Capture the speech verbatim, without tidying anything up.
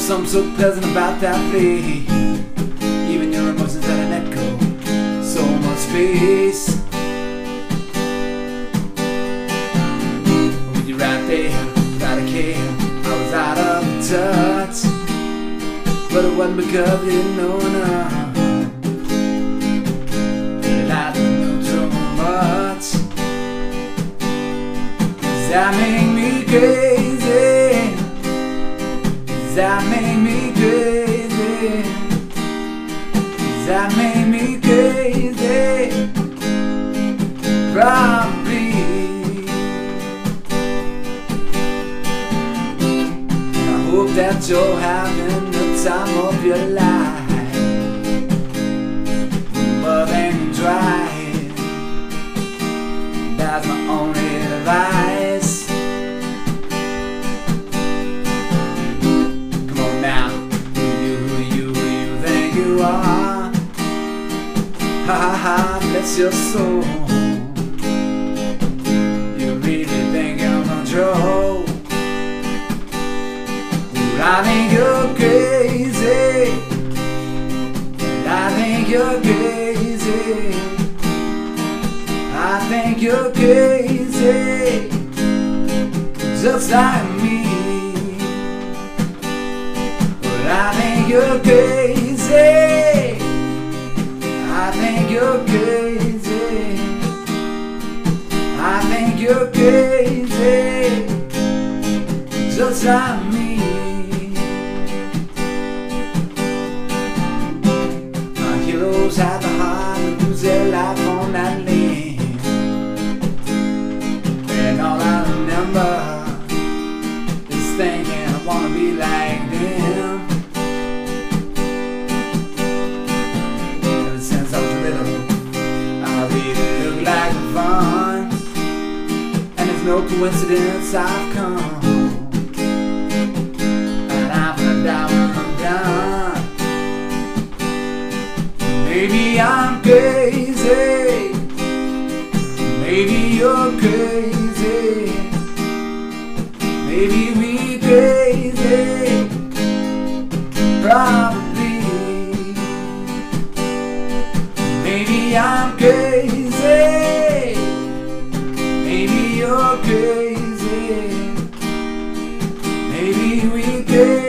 something so pleasant about that place. Even your emotions had an echo, so much space. With you right there, without a care, I was out of touch. But it wasn't because you didn't know enough. I didn't know too much. Does that make me crazy? Does that make me crazy? Does that make me crazy? Probably. And I hope that you're having the time of your life. Love ain't dry. That's my only advice. Come on now, who you, who you, who you think you are? Ha ha ha, bless your soul. You really think you're in control? Dude, I think you're crazy. I think you're crazy. I think you're crazy, just like me. But I think you're crazy. I think you're crazy. I think you're crazy, just like me. My heroes had the heart to lose their life on that land. And all I remember is thinking I wanna be like them. Ever since I was little, I really look like fun. And it's no coincidence I've come. And I'm gonna die when I'm done. Maybe I'm crazy. Maybe you're crazy. Maybe we crazy. Probably. Maybe I'm crazy. Maybe you're crazy. Maybe we crazy.